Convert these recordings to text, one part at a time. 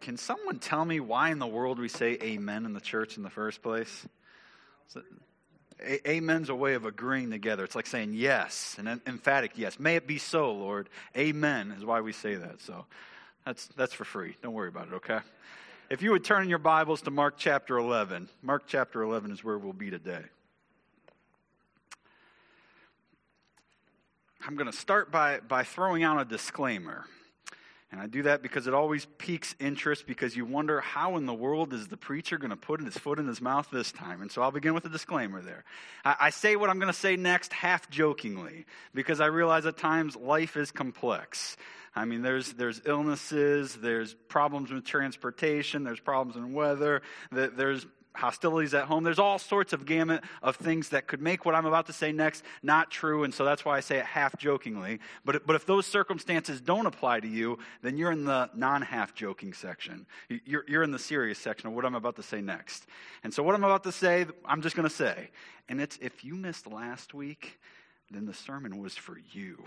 Can someone tell me why in the world we say amen in the church in the first place? Amen's a way of agreeing together. It's like saying yes, an emphatic yes. May it be so, Lord. Amen is why we say that. So that's for free. Don't worry about it, okay? If you would turn in your Bibles to Mark chapter 11. Mark chapter 11 is where we'll be today. I'm going to start by throwing out a disclaimer. And I do that because it always piques interest, because you wonder how in the world is the preacher going to put his foot in his mouth this time. And so I'll begin with a disclaimer there. I say what I'm going to say next half jokingly, because I realize at times life is complex. I mean, there's illnesses, there's problems with transportation, there's problems in weather, there's hostilities at home. There's all sorts of gamut of things that could make what I'm about to say next not true, and so that's why I say it half jokingly. But if those circumstances don't apply to you, then you're in the non-half joking section. You're in the serious section of what I'm about to say next. And so what I'm about to say, I'm just going to say. And it's, if you missed last week, then the sermon was for you.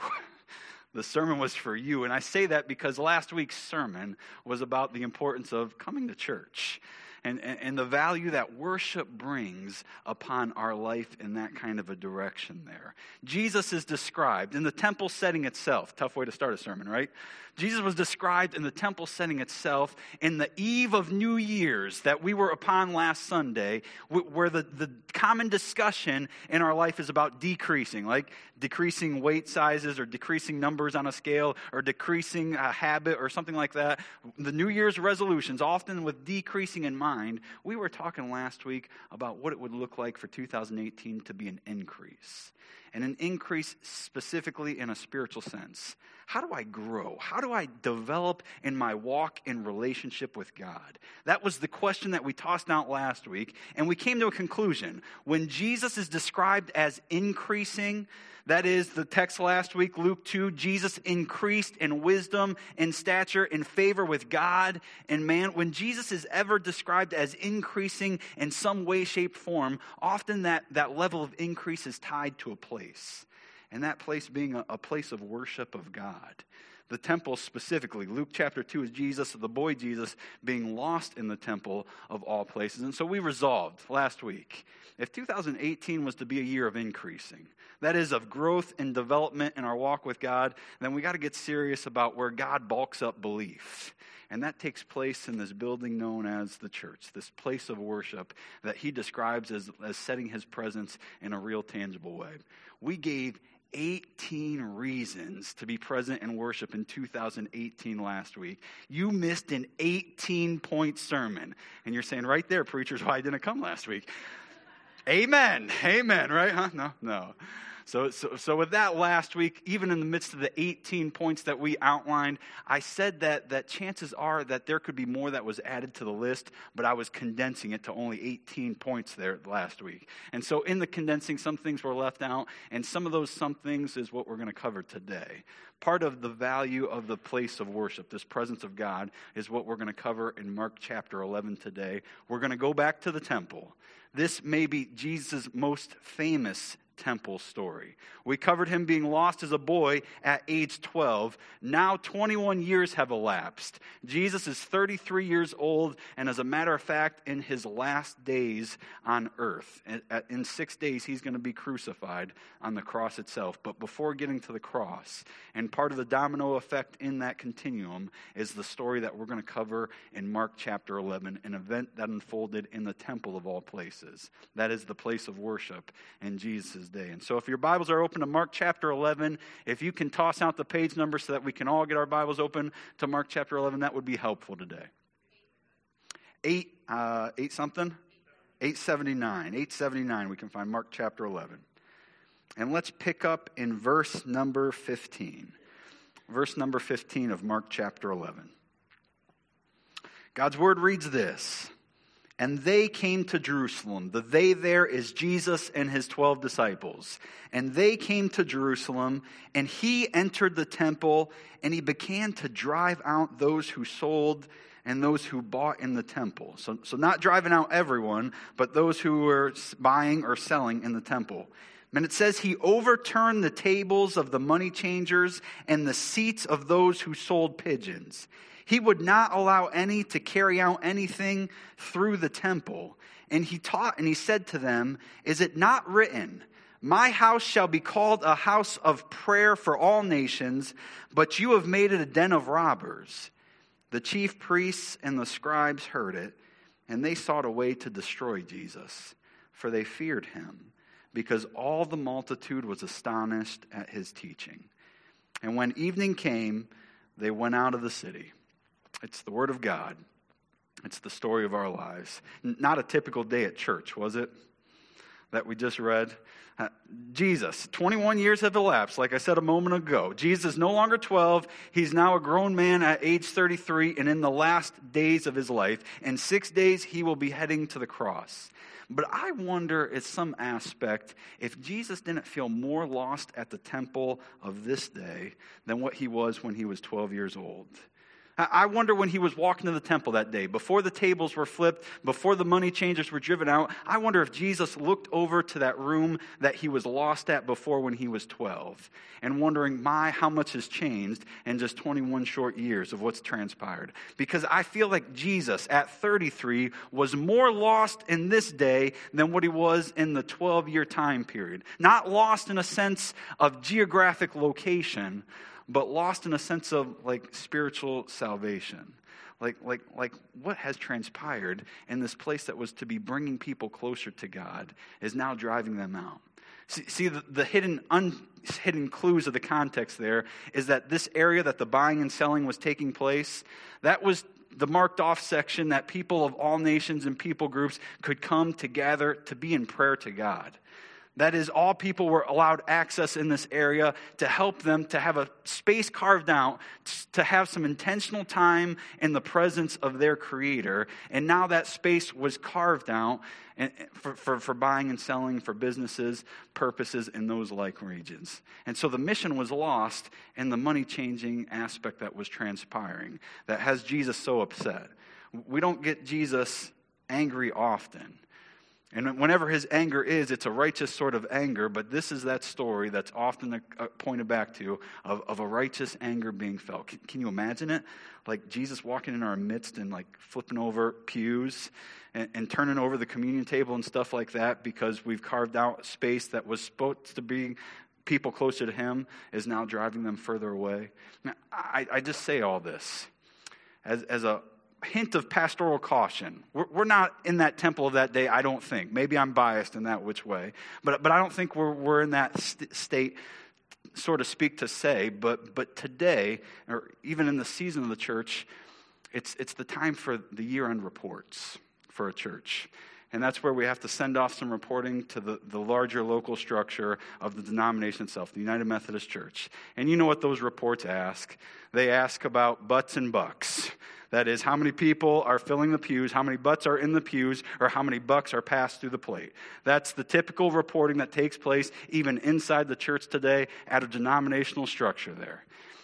The sermon was for you. And I say that because last week's sermon was about the importance of coming to church. And the value that worship brings upon our life in that kind of a direction there. Jesus is described in the temple setting itself. Tough way to start a sermon, right? Jesus was described in the temple setting itself in the eve of New Year's that we were upon last Sunday, where the common discussion in our life is about decreasing, like decreasing weight sizes or decreasing numbers on a scale or decreasing a habit or something like that. The New Year's resolutions, often with decreasing in mind. We were talking last week about what it would look like for 2018 to be an increase. And an increase specifically in a spiritual sense. How do I grow? How do I develop in my walk in relationship with God? That was the question that we tossed out last week, and we came to a conclusion. When Jesus is described as increasing, that is the text last week, Luke 2, Jesus increased in wisdom, in stature, in favor with God and man. When Jesus is ever described as increasing in some way, shape, form, often that level of increase is tied to a place. And that place being a place of worship of God. The temple specifically, Luke chapter 2 is Jesus, the boy Jesus, being lost in the temple of all places. And so we resolved last week, if 2018 was to be a year of increasing, that is of growth and development in our walk with God, then we got to get serious about where God bulks up belief. And that takes place in this building known as the church, this place of worship that he describes as setting his presence in a real tangible way. We gave 18 reasons to be present in worship in 2018 last week. You missed an 18-point sermon. And you're saying, right there, preachers, why I didn't come last week? Amen. Amen, right? Huh? No. So with that last week, even in the midst of the 18 points that we outlined, I said that chances are that there could be more that was added to the list, but I was condensing it to only 18 points there last week. And so in the condensing, some things were left out, and some of those some things is what we're going to cover today. Part of the value of the place of worship, this presence of God, is what we're going to cover in Mark chapter 11 today. We're going to go back to the temple. This may be Jesus' most famous temple story. We covered him being lost as a boy at age 12. Now 21 years have elapsed. Jesus is 33 years old, and as a matter of fact, in his last days on earth. In 6 days, he's going to be crucified on the cross itself. But before getting to the cross, and part of the domino effect in that continuum is the story that we're going to cover in Mark chapter 11, an event that unfolded in the temple of all places. That is the place of worship in Jesus' day. And so if your Bibles are open to Mark chapter 11, if you can toss out the page number so that we can all get our Bibles open to Mark chapter 11, that would be helpful today. 879, we can find Mark chapter 11. And let's pick up in verse number 15. Verse number 15 of Mark chapter 11. God's word reads this. And they came to Jerusalem. The they there is Jesus and his 12 disciples. And they came to Jerusalem, and he entered the temple, and he began to drive out those who sold and those who bought in the temple. So not driving out everyone, but those who were buying or selling in the temple. And it says he overturned the tables of the money changers and the seats of those who sold pigeons. He would not allow any to carry out anything through the temple. And he taught and he said to them, "Is it not written, 'My house shall be called a house of prayer for all nations,' but you have made it a den of robbers?" The chief priests and the scribes heard it, and they sought a way to destroy Jesus, for they feared him, because all the multitude was astonished at his teaching. And when evening came, they went out of the city. It's the word of God. It's the story of our lives. Not a typical day at church, was it? That we just read. Jesus, 21 years have elapsed, like I said a moment ago. Jesus is no longer 12. He's now a grown man at age 33 and in the last days of his life. In 6 days, he will be heading to the cross. But I wonder, in some aspect, if Jesus didn't feel more lost at the temple of this day than what he was when he was 12 years old. I wonder when he was walking to the temple that day, before the tables were flipped, before the money changers were driven out, I wonder if Jesus looked over to that room that he was lost at before when he was 12, and wondering, how much has changed in just 21 short years of what's transpired. Because I feel like Jesus, at 33, was more lost in this day than what he was in the 12-year time period. Not lost in a sense of geographic location, but lost in a sense of spiritual salvation. Like what has transpired in this place that was to be bringing people closer to God is now driving them out. See the hidden clues of the context there is that this area that the buying and selling was taking place, that was the marked off section that people of all nations and people groups could come to gather to be in prayer to God. That is, all people were allowed access in this area to help them to have a space carved out, to have some intentional time in the presence of their Creator. And now that space was carved out for buying and selling, for businesses, purposes in those like regions. And so the mission was lost in the money-changing aspect that was transpiring, that has Jesus so upset. We don't get Jesus angry often. And whenever his anger is, it's a righteous sort of anger, but this is that story that's often pointed back to of a righteous anger being felt. Can you imagine it? Like Jesus walking in our midst and flipping over pews and turning over the communion table and stuff like that because we've carved out space that was supposed to be people closer to him is now driving them further away. Now, I just say all this as a hint of pastoral caution. We're not in that temple of that day, I don't think. Maybe I'm biased in that which way. But I don't think we're in that state, so to speak, to say. But today, or even in the season of the church, it's the time for the year-end reports for a church. And that's where we have to send off some reporting to the larger local structure of the denomination itself, the United Methodist Church. And you know what those reports ask? They ask about butts and bucks. That is, how many people are filling the pews, how many butts are in the pews, or how many bucks are passed through the plate. That's the typical reporting that takes place even inside the church today at a denominational structure there.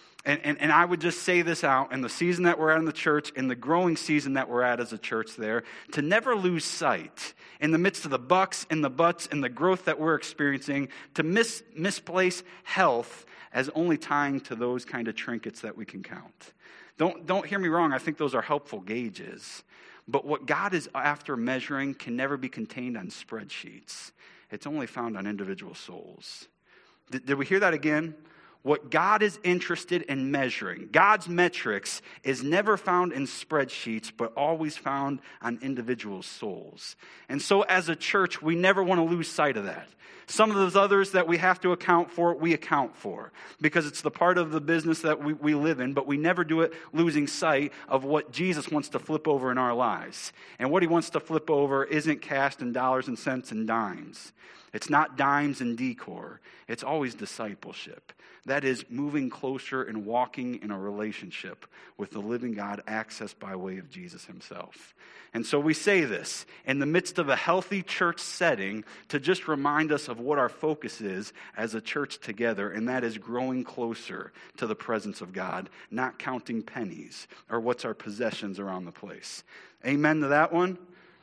And I would just say this out in the season that we're at in the church, in the growing season that we're at as a church there, to never lose sight in the midst of the bucks and the butts and the growth that we're experiencing, to misplace health as only tying to those kind of trinkets that we can count. Don't hear me wrong. I think those are helpful gauges. But what God is after measuring can never be contained on spreadsheets. It's only found on individual souls. Did we hear that again? What God is interested in measuring, God's metrics, is never found in spreadsheets, but always found on individual souls. And so as a church, we never want to lose sight of that. Some of those others that we have to account for, we account for, because it's the part of the business that we live in, but we never do it losing sight of what Jesus wants to flip over in our lives. And what he wants to flip over isn't cast in dollars and cents and dimes. It's not dimes and decor. It's always discipleship. That is moving closer and walking in a relationship with the living God, accessed by way of Jesus himself. And so we say this in the midst of a healthy church setting to just remind us of what our focus is as a church together, and that is growing closer to the presence of God, not counting pennies or what's our possessions around the place. Amen to that one?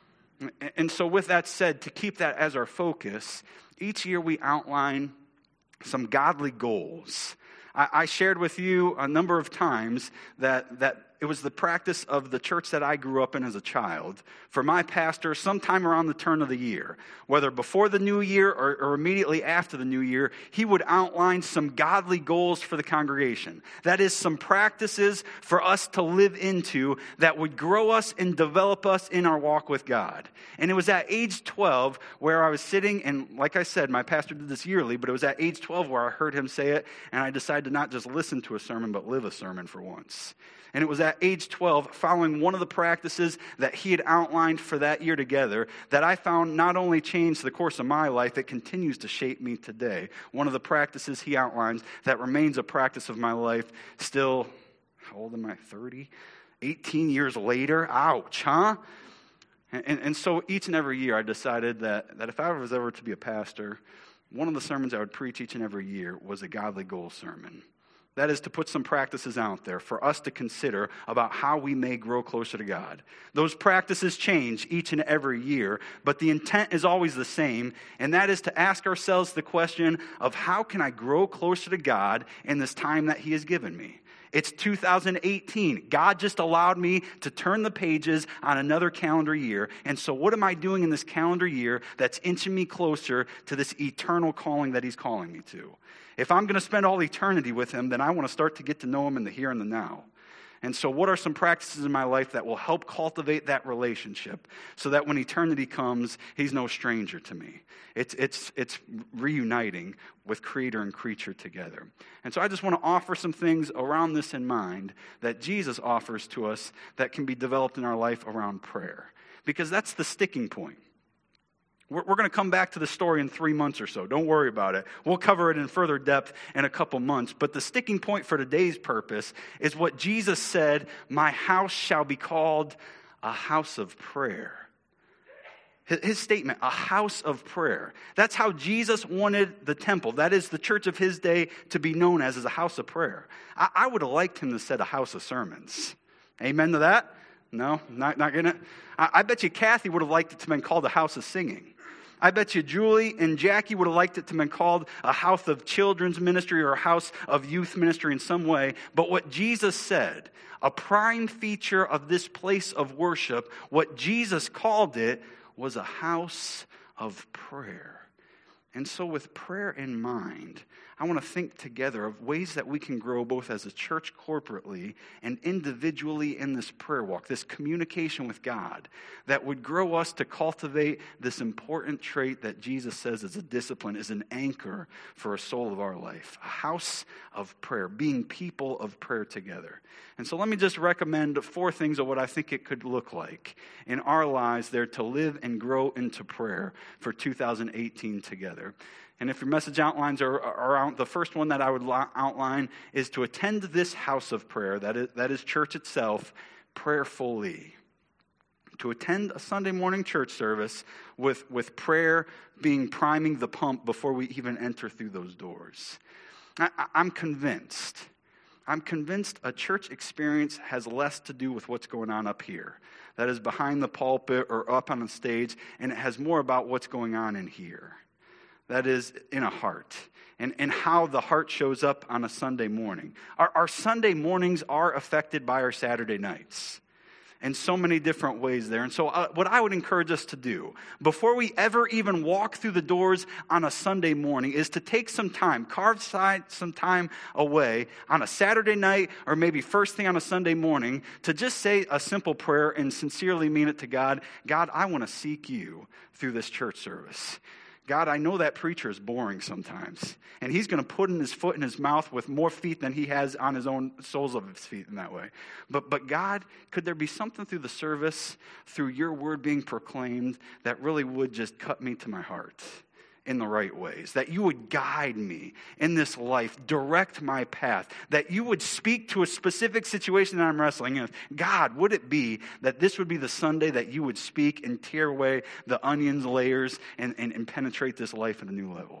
And so with that said, to keep that as our focus, each year we outline some godly goals. I shared with you a number of times that it was the practice of the church that I grew up in as a child for my pastor sometime around the turn of the year, whether before the new year or immediately after the new year, he would outline some godly goals for the congregation. That is, some practices for us to live into that would grow us and develop us in our walk with God. And it was at age 12 where I was sitting, and like I said, my pastor did this yearly, but it was at age 12 where I heard him say it, and I decided to not just listen to a sermon, but live a sermon for once. And it was at age 12, following one of the practices that he had outlined for that year together, that I found not only changed the course of my life, it continues to shape me today. One of the practices he outlines that remains a practice of my life still, how old am I, 30? 18 years later? Ouch, huh? And so each and every year I decided that if I was ever to be a pastor, one of the sermons I would preach each and every year was a godly goal sermon. That is to put some practices out there for us to consider about how we may grow closer to God. Those practices change each and every year, but the intent is always the same, and that is to ask ourselves the question of how can I grow closer to God in this time that He has given me? It's 2018. God just allowed me to turn the pages on another calendar year. And so what am I doing in this calendar year that's inching me closer to this eternal calling that He's calling me to? If I'm going to spend all eternity with Him, then I want to start to get to know Him in the here and the now. And so what are some practices in my life that will help cultivate that relationship so that when eternity comes, He's no stranger to me? It's reuniting with Creator and creature together. And so I just want to offer some things around this in mind that Jesus offers to us that can be developed in our life around prayer. Because that's the sticking point. We're going to come back to the story in 3 months or so. Don't worry about it. We'll cover it in further depth in a couple months. But the sticking point for today's purpose is what Jesus said, "My house shall be called a house of prayer." His statement, a house of prayer. That's how Jesus wanted the temple, that is the church of His day, to be known as a house of prayer. I would have liked Him to say a house of sermons. Amen to that? No? Not getting it? I bet you Kathy would have liked it to have been called a house of singing. I bet you Julie and Jackie would have liked it to have been called a house of children's ministry or a house of youth ministry in some way. But what Jesus said, a prime feature of this place of worship, what Jesus called it was a house of prayer. And so with prayer in mind, I want to think together of ways that we can grow both as a church corporately and individually in this prayer walk, this communication with God, that would grow us to cultivate this important trait that Jesus says is a discipline, is an anchor for a soul of our life. A house of prayer, being people of prayer together. And so let me just recommend 4 things of what I think it could look like in our lives there to live and grow into prayer for 2018 together. And if your message outlines are out, the first one that I would outline is to attend this house of prayer, that is church itself, prayerfully. To attend a Sunday morning church service with prayer being priming the pump before we even enter through those doors. I'm convinced a church experience has less to do with what's going on up here. That is behind the pulpit or up on the stage, and it has more about what's going on in here. That is in a heart, and how the heart shows up on a Sunday morning. Our Sunday mornings are affected by our Saturday nights in so many different ways there. And so what I would encourage us to do before we ever even walk through the doors on a Sunday morning is to take some time, carve some time away on a Saturday night or maybe first thing on a Sunday morning to just say a simple prayer and sincerely mean it to God. God, I want to seek you through this church service. God, I know that preacher is boring sometimes, and he's going to put in his foot in his mouth with more feet than he has on his own soles of his feet in that way. But God, could there be something through the service, through your word being proclaimed, that really would just cut me to my heart in the right ways, that you would guide me in this life, direct my path, that you would speak to a specific situation that I'm wrestling with. God, would it be that this would be the Sunday that you would speak and tear away the onions layers and penetrate this life at a new level?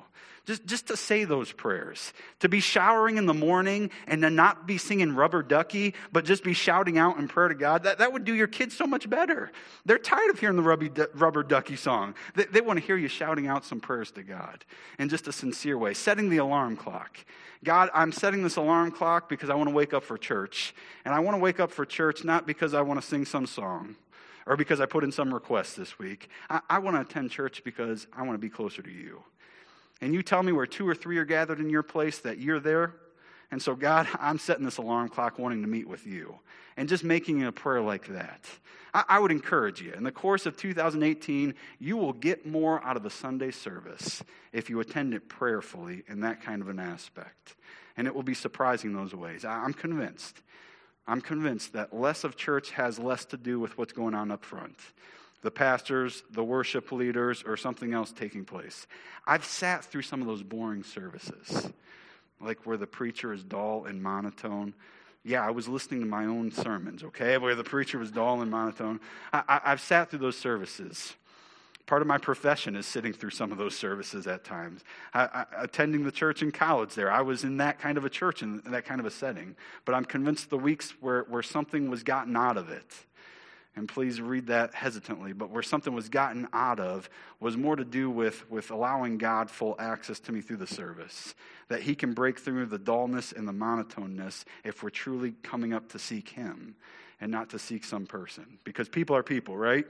Just to say those prayers, to be showering in the morning and to not be singing Rubber Ducky, but just be shouting out in prayer to God, that would do your kids so much better. They're tired of hearing the Rubber Ducky song. They want to hear you shouting out some prayers to God in just a sincere way. Setting the alarm clock. God, I'm setting this alarm clock because I want to wake up for church. And I want to wake up for church not because I want to sing some song or because I put in some request this week. I want to attend church because I want to be closer to you. And you tell me where 2 or 3 are gathered in your place that you're there. And so, God, I'm setting this alarm clock wanting to meet with you. And just making a prayer like that. I would encourage you, in the course of 2018, you will get more out of a Sunday service if you attend it prayerfully in that kind of an aspect. And it will be surprising those ways. I'm convinced. I'm convinced that less of church has less to do with what's going on up front. The pastors, the worship leaders, or something else taking place. I've sat through some of those boring services, like where the preacher is dull and monotone. Yeah, I was listening to my own sermons, okay, where the preacher was dull and monotone. I've sat through those services. Part of my profession is sitting through some of those services at times. Attending the church in college there, I was in that kind of a church, in that kind of a setting. But I'm convinced the weeks where something was gotten out of it, and please read that hesitantly, but where something was gotten out of was more to do with allowing God full access to me through the service. That he can break through the dullness and the monotoneness if we're truly coming up to seek him and not to seek some person. Because people are people, right?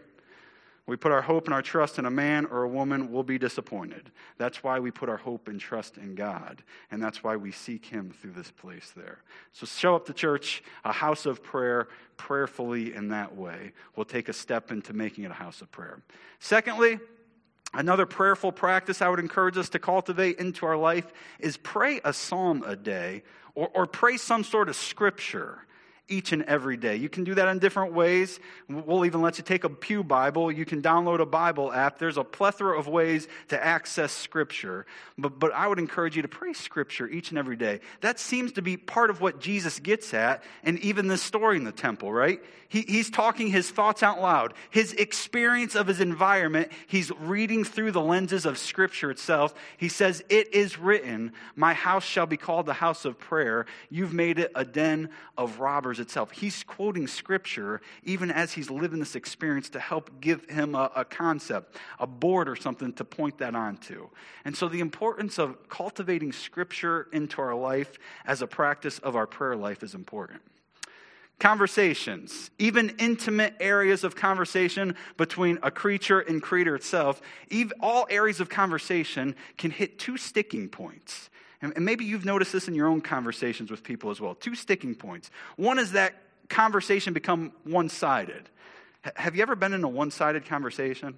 We put our hope and our trust in a man or a woman, we'll be disappointed. That's why we put our hope and trust in God. And that's why we seek him through this place there. So show up to church, a house of prayer, prayerfully in that way. We'll take a step into making it a house of prayer. Secondly, another prayerful practice I would encourage us to cultivate into our life is pray a psalm a day or pray some sort of scripture each and every day. You can do that in different ways. We'll even let you take a Pew Bible. You can download a Bible app. There's a plethora of ways to access Scripture. But I would encourage you to pray Scripture each and every day. That seems to be part of what Jesus gets at, and even this story in the temple, right? He's talking his thoughts out loud. His experience of his environment, he's reading through the lenses of Scripture itself. He says, "It is written, my house shall be called the house of prayer. You've made it a den of robbers." Itself. He's quoting Scripture even as he's living this experience to help give him a concept, a board or something to point that onto. And so the importance of cultivating Scripture into our life as a practice of our prayer life is important. Conversations, even intimate areas of conversation between a creature and creator itself, all areas of conversation can hit 2 sticking points. And maybe you've noticed this in your own conversations with people as well. 2 sticking points. One is that conversation become one-sided. Have you ever been in a one-sided conversation?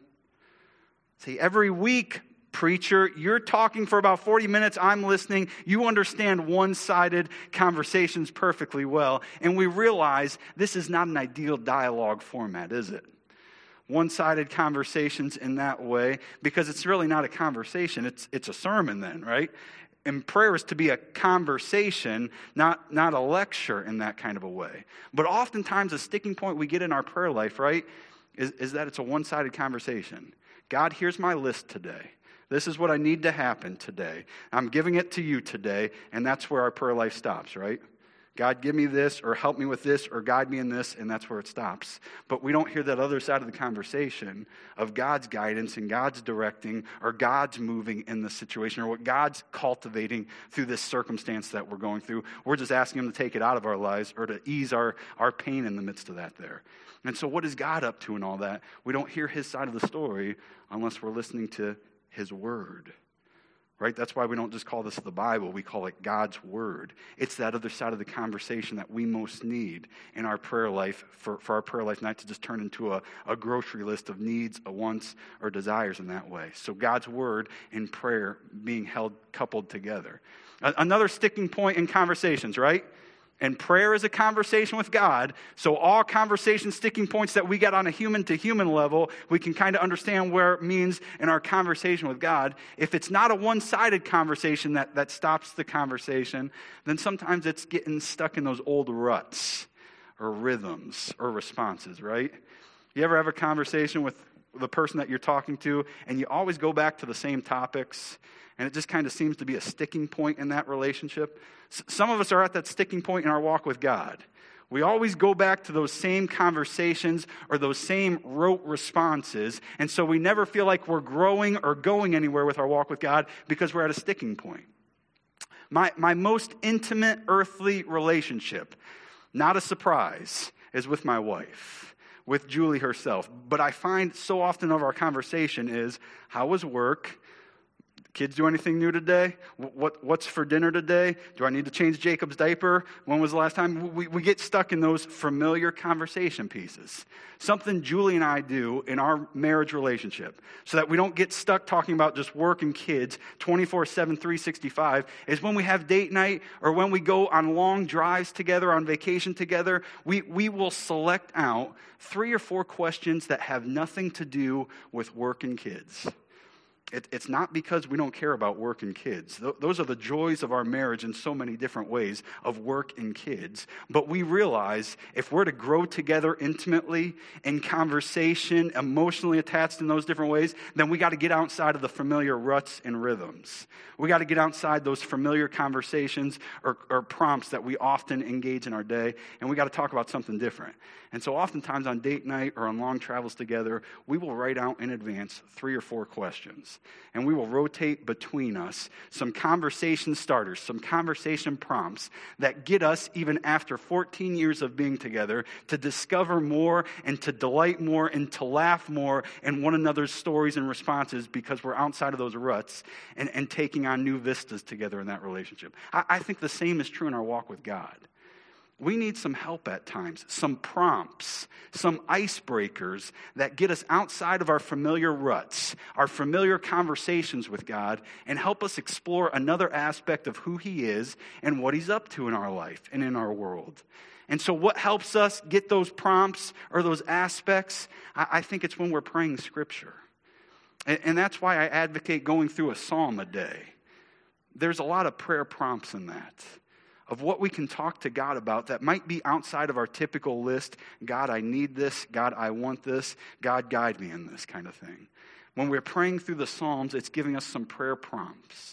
See, every week, preacher, you're talking for about 40 minutes, I'm listening. You understand one-sided conversations perfectly well. And we realize this is not an ideal dialogue format, is it? One-sided conversations in that way, because it's really not a conversation. It's a sermon then, right? And prayer is to be a conversation, not a lecture in that kind of a way. But oftentimes a sticking point we get in our prayer life, right, is that it's a one-sided conversation. God, here's my list today. This is what I need to happen today. I'm giving it to you today, and that's where our prayer life stops, right? God, give me this, or help me with this, or guide me in this, and that's where it stops. But we don't hear that other side of the conversation of God's guidance and God's directing, or God's moving in the situation, or what God's cultivating through this circumstance that we're going through. We're just asking him to take it out of our lives, or to ease our pain in the midst of that there. And so what is God up to in all that? We don't hear his side of the story unless we're listening to his word. Right? That's why we don't just call this the Bible. We call it God's Word. It's that other side of the conversation that we most need in our prayer life, for our prayer life not to just turn into a grocery list of needs, wants, or desires in that way. So God's Word and prayer being coupled together. Another sticking point in conversations, right? And prayer is a conversation with God. So all conversation sticking points that we get on a human-to-human level, we can kind of understand where it means in our conversation with God. If it's not a one-sided conversation that stops the conversation, then sometimes it's getting stuck in those old ruts or rhythms or responses, right? You ever have a conversation with the person that you're talking to, and you always go back to the same topics, and it just kind of seems to be a sticking point in that relationship. Some of us are at that sticking point in our walk with God. We always go back to those same conversations or those same rote responses, and so we never feel like we're growing or going anywhere with our walk with God because we're at a sticking point. My most intimate earthly relationship, not a surprise, is with my wife, with Julie herself. But I find so often of our conversation is, how was work? Kids do anything new today? What's for dinner today? Do I need to change Jacob's diaper? When was the last time? We get stuck in those familiar conversation pieces. Something Julie and I do in our marriage relationship so that we don't get stuck talking about just work and kids 24/7, 365 is when we have date night or when we go on long drives together, on vacation together, we will select out 3 or 4 questions that have nothing to do with work and kids. It's not because we don't care about work and kids. Those are the joys of our marriage in so many different ways of work and kids. But we realize if we're to grow together intimately in conversation, emotionally attached in those different ways, then we got to get outside of the familiar ruts and rhythms. We got to get outside those familiar conversations or prompts that we often engage in our day, and we got to talk about something different. And so oftentimes on date night or on long travels together, we will write out in advance 3 or 4 questions. And we will rotate between us some conversation starters, some conversation prompts that get us, even after 14 years of being together, to discover more and to delight more and to laugh more in one another's stories and responses because we're outside of those ruts and taking on new vistas together in that relationship. I think the same is true in our walk with God. We need some help at times, some prompts, some icebreakers that get us outside of our familiar ruts, our familiar conversations with God, and help us explore another aspect of who He is and what He's up to in our life and in our world. And so what helps us get those prompts or those aspects? I think it's when we're praying Scripture. And that's why I advocate going through a psalm a day. There's a lot of prayer prompts in that, of what we can talk to God about that might be outside of our typical list. God, I need this. God, I want this. God, guide me in this kind of thing. When we're praying through the Psalms, it's giving us some prayer prompts.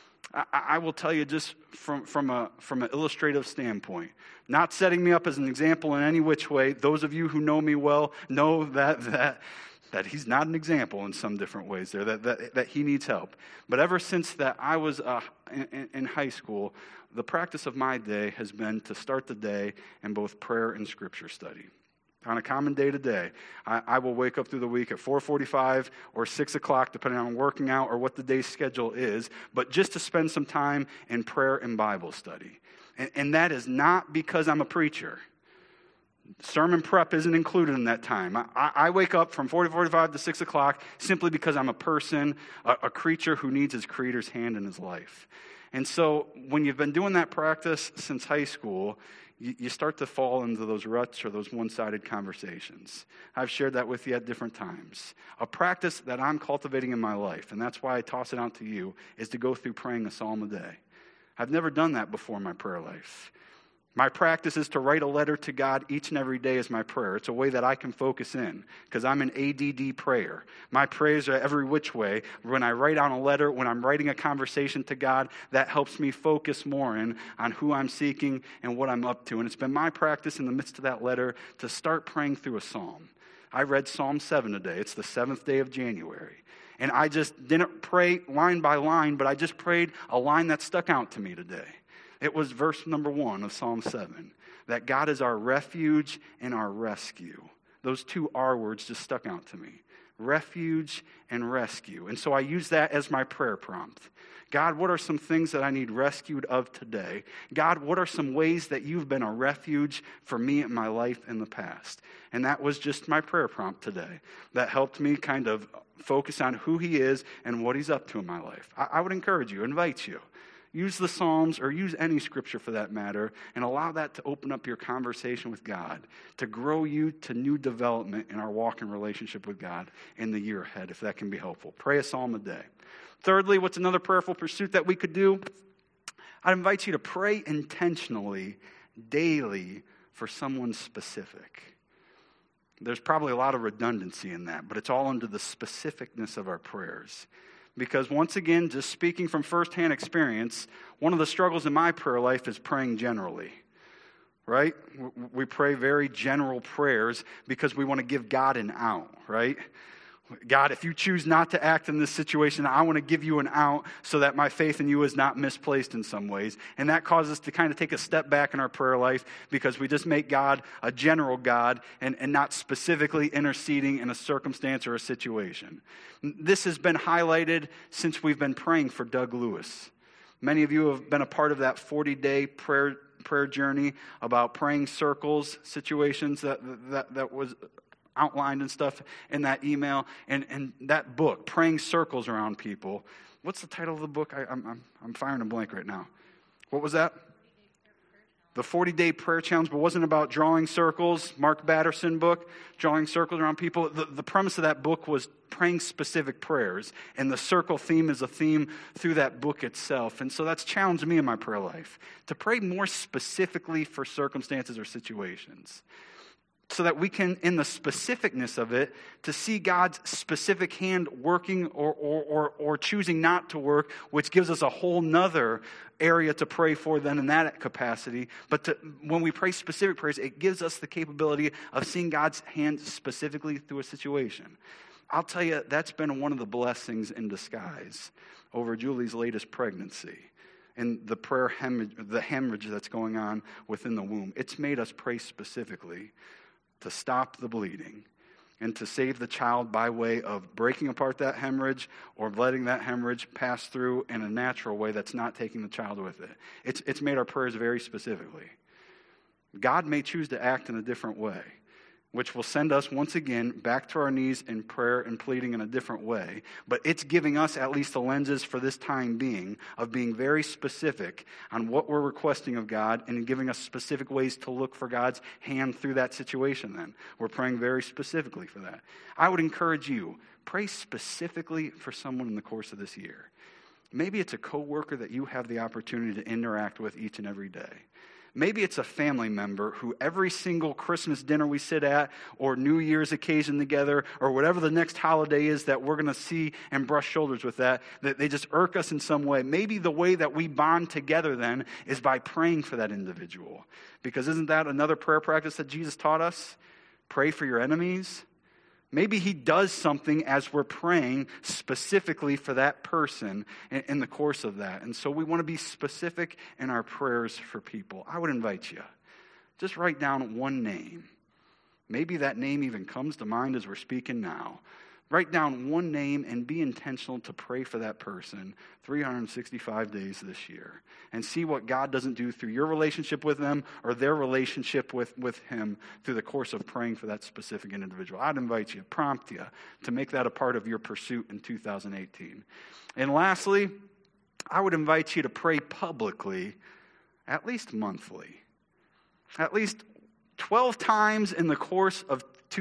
I will tell you just from an illustrative standpoint, not setting me up as an example in any which way. Those of you who know me well know that he's not an example in some different ways there, that he needs help. But ever since that I was in high school, the practice of my day has been to start the day in both prayer and Scripture study. On a common day today, I will wake up through the week at 4:45 or 6 o'clock, depending on working out or what the day's schedule is, but just to spend some time in prayer and Bible study. And that is not because I'm a preacher. Sermon prep isn't included in that time. I wake up from 4:45 to 6 o'clock simply because I'm a person, a creature who needs his Creator's hand in his life. And so when you've been doing that practice since high school, you start to fall into those ruts or those one-sided conversations. I've shared that with you at different times. A practice that I'm cultivating in my life, and that's why I toss it out to you, is to go through praying a psalm a day. I've never done that before in my prayer life. My practice is to write a letter to God each and every day as my prayer. It's a way that I can focus in because I'm an ADD prayer. My prayers are every which way. When I write out a letter, when I'm writing a conversation to God, that helps me focus more in on who I'm seeking and what I'm up to. And it's been my practice in the midst of that letter to start praying through a psalm. I read Psalm 7 today. It's the 7th day of January. And I just didn't pray line by line, but I just prayed a line that stuck out to me today. It was verse number 1 of Psalm 7, that God is our refuge and our rescue. Those 2 R words just stuck out to me. Refuge and rescue. And so I use that as my prayer prompt. God, what are some things that I need rescued of today? God, what are some ways that you've been a refuge for me in my life in the past? And that was just my prayer prompt today. That helped me kind of focus on who He is and what He's up to in my life. I would encourage you, invite you. Use the Psalms or use any scripture for that matter and allow that to open up your conversation with God, to grow you to new development in our walk and relationship with God in the year ahead, if that can be helpful. Pray a psalm a day. Thirdly, what's another prayerful pursuit that we could do? I'd invite you to pray intentionally, daily, for someone specific. There's probably a lot of redundancy in that, but it's all under the specificness of our prayers. Because once again, just speaking from firsthand experience, one of the struggles in my prayer life is praying generally, right? We pray very general prayers because we want to give God an out, right? God, if you choose not to act in this situation, I want to give you an out so that my faith in you is not misplaced in some ways. And that causes us to kind of take a step back in our prayer life because we just make God a general God and not specifically interceding in a circumstance or a situation. This has been highlighted since we've been praying for Doug Lewis. Many of you have been a part of that 40-day prayer journey about praying circles situations that was outlined and stuff in that email, and that book, Praying Circles Around People. What's the title of the book? I'm firing a blank right now. What was that? The 40-Day Prayer Challenge, but wasn't about drawing circles. Mark Batterson book, Drawing Circles Around People. The premise of that book was praying specific prayers, and the circle theme is a theme through that book itself. And so that's challenged me in my prayer life, to pray more specifically for circumstances or situations, so that we can, in the specificness of it, to see God's specific hand working or choosing not to work, which gives us a whole nother area to pray for then in that capacity. But when we pray specific prayers, it gives us the capability of seeing God's hand specifically through a situation. I'll tell you, that's been one of the blessings in disguise over Julie's latest pregnancy and the hemorrhage that's going on within the womb. It's made us pray specifically to stop the bleeding and to save the child by way of breaking apart that hemorrhage or letting that hemorrhage pass through in a natural way that's not taking the child with it. It's made our prayers very specifically. God may choose to act in a different way, which will send us once again back to our knees in prayer and pleading in a different way. But it's giving us at least the lenses for this time being of being very specific on what we're requesting of God and giving us specific ways to look for God's hand through that situation then. We're praying very specifically for that. I would encourage you, pray specifically for someone in the course of this year. Maybe it's a coworker that you have the opportunity to interact with each and every day. Maybe it's a family member who every single Christmas dinner we sit at or New Year's occasion together or whatever the next holiday is that we're going to see and brush shoulders with that they just irk us in some way. Maybe the way that we bond together then is by praying for that individual. Because isn't that another prayer practice that Jesus taught us? Pray for your enemies. Maybe he does something as we're praying specifically for that person in the course of that. And so we want to be specific in our prayers for people. I would invite you, just write down one name. Maybe that name even comes to mind as we're speaking now. Write down one name and be intentional to pray for that person 365 days this year. And see what God doesn't do through your relationship with them or their relationship with him through the course of praying for that specific individual. I'd invite you, prompt you to make that a part of your pursuit in 2018. And lastly, I would invite you to pray publicly at least monthly. At least 12 times in the course of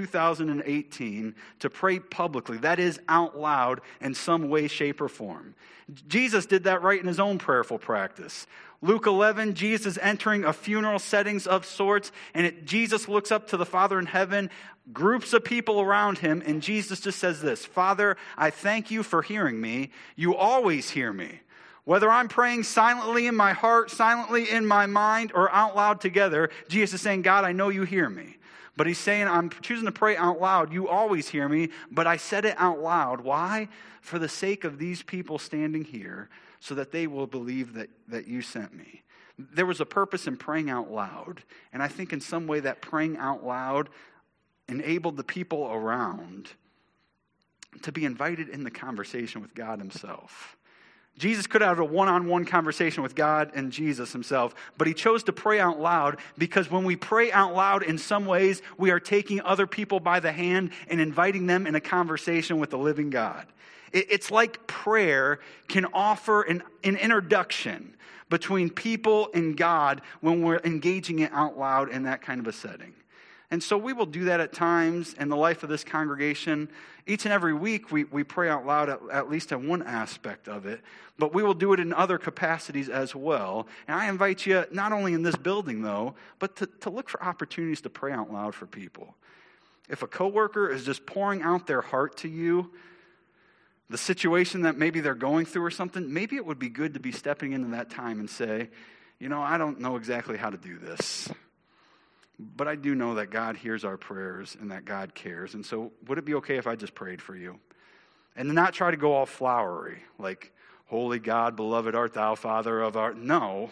2018 to pray publicly, that is out loud in some way, shape, or form. Jesus did that right in his own prayerful practice. Luke 11, Jesus is entering a funeral settings of sorts, and Jesus looks up to the Father in heaven, groups of people around him, and Jesus just says this, Father, I thank you for hearing me. You always hear me. Whether I'm praying silently in my heart, silently in my mind, or out loud together, Jesus is saying, God, I know you hear me. But he's saying, I'm choosing to pray out loud. You always hear me, but I said it out loud. Why? For the sake of these people standing here, so that they will believe that you sent me. There was a purpose in praying out loud. And I think in some way that praying out loud enabled the people around to be invited in the conversation with God himself. Jesus could have a one-on-one conversation with God and Jesus himself, but he chose to pray out loud because when we pray out loud, in some ways, we are taking other people by the hand and inviting them in a conversation with the living God. It's like prayer can offer an introduction between people and God when we're engaging it out loud in that kind of a setting. And so we will do that at times in the life of this congregation. Each and every week we pray out loud at least in one aspect of it, but we will do it in other capacities as well. And I invite you, not only in this building though, but to look for opportunities to pray out loud for people. If a coworker is just pouring out their heart to you, the situation that maybe they're going through or something, maybe it would be good to be stepping into that time and say, I don't know exactly how to do this, but I do know that God hears our prayers and that God cares. And so would it be okay if I just prayed for you? And not try to go all flowery, like, holy God, beloved art thou, Father of our... No.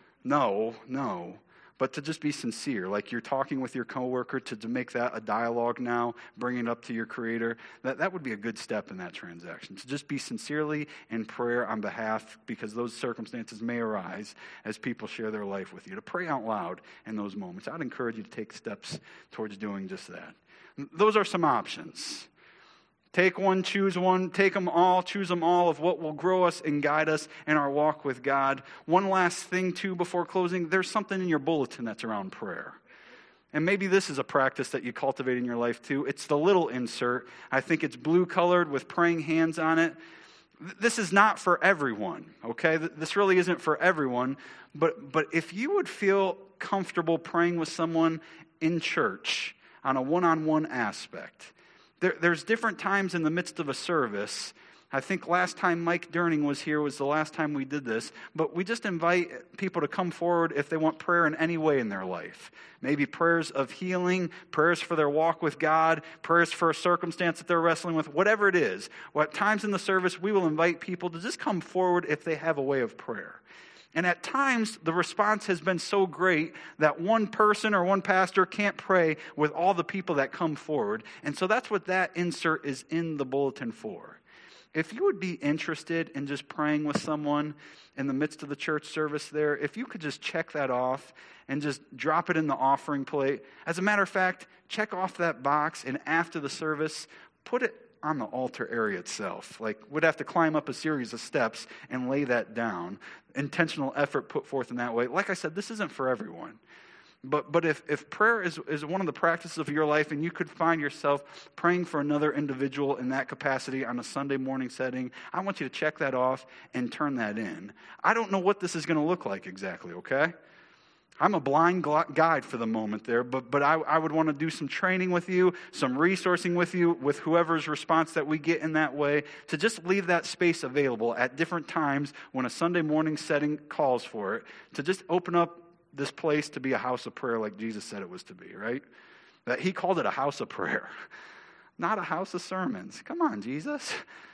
But to just be sincere, like you're talking with your coworker, to make that a dialogue now, bring it up to your Creator, that would be a good step in that transaction. To just be sincerely in prayer on behalf, because those circumstances may arise as people share their life with you. To pray out loud in those moments. I'd encourage you to take steps towards doing just that. Those are some options. Take one, choose one, take them all, choose them all of what will grow us and guide us in our walk with God. One last thing, too, before closing. There's something in your bulletin that's around prayer. And maybe this is a practice that you cultivate in your life, too. It's the little insert. I think it's blue-colored with praying hands on it. This is not for everyone, okay? This really isn't for everyone. But if you would feel comfortable praying with someone in church on a one-on-one aspect, there's different times in the midst of a service. I think last time Mike Durning was here was the last time we did this. But we just invite people to come forward if they want prayer in any way in their life. Maybe prayers of healing, prayers for their walk with God, prayers for a circumstance that they're wrestling with, whatever it is. At times in the service, we will invite people to just come forward if they have a way of prayer. And at times, the response has been so great that one person or one pastor can't pray with all the people that come forward. And so that's what that insert is in the bulletin for. If you would be interested in just praying with someone in the midst of the church service there, if you could just check that off and just drop it in the offering plate. As a matter of fact, check off that box, and after the service, put it on the altar area itself. Like, we'd have to climb up a series of steps and lay that down. Intentional effort put forth in that way. Like I said, this isn't for everyone. But if prayer is one of the practices of your life, and you could find yourself praying for another individual in that capacity on a Sunday morning setting, I want you to check that off and turn that in. I don't know what this is going to look like exactly, okay? I'm a blind guide for the moment there, but I would want to do some training with you, some resourcing with you, with whoever's response that we get in that way, to just leave that space available at different times when a Sunday morning setting calls for it, to just open up this place to be a house of prayer like Jesus said it was to be, right? That he called it a house of prayer, not a house of sermons. Come on, Jesus.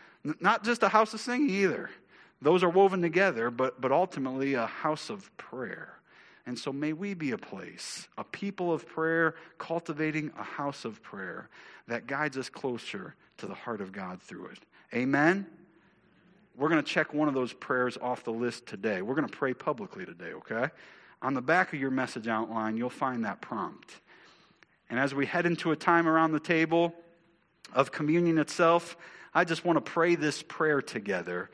Not just a house of singing either. Those are woven together, but ultimately a house of prayer. And so may we be a place, a people of prayer, cultivating a house of prayer that guides us closer to the heart of God through it. Amen? We're going to check one of those prayers off the list today. We're going to pray publicly today, okay? On the back of your message outline, you'll find that prompt. And as we head into a time around the table of communion itself, I just want to pray this prayer together.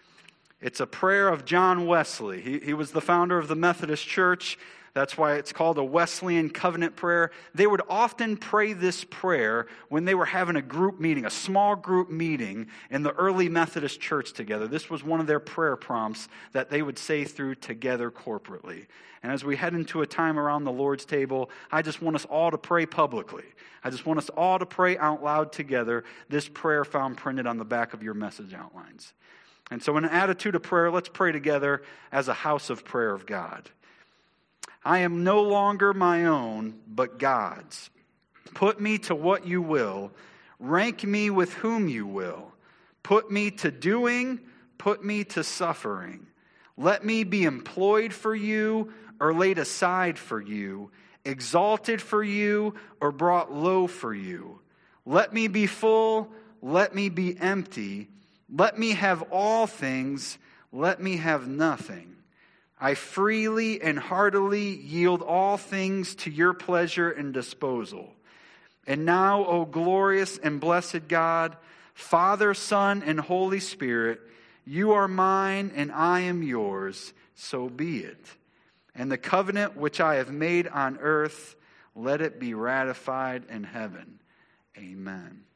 It's a prayer of John Wesley. He was the founder of the Methodist Church. That's why it's called a Wesleyan covenant prayer. They would often pray this prayer when they were having a group meeting, a small group meeting in the early Methodist Church together. This was one of their prayer prompts that they would say through together corporately. And as we head into a time around the Lord's table, I just want us all to pray publicly. I just want us all to pray out loud together this prayer found printed on the back of your message outlines. And so in an attitude of prayer, let's pray together as a house of prayer of God. I am no longer my own, but God's. Put me to what you will. Rank me with whom you will. Put me to doing, put me to suffering. Let me be employed for you or laid aside for you, exalted for you or brought low for you. Let me be full, let me be empty. Let me have all things, let me have nothing. I freely and heartily yield all things to your pleasure and disposal. And now, O glorious and blessed God, Father, Son, and Holy Spirit, you are mine and I am yours, so be it. And the covenant which I have made on earth, let it be ratified in heaven. Amen.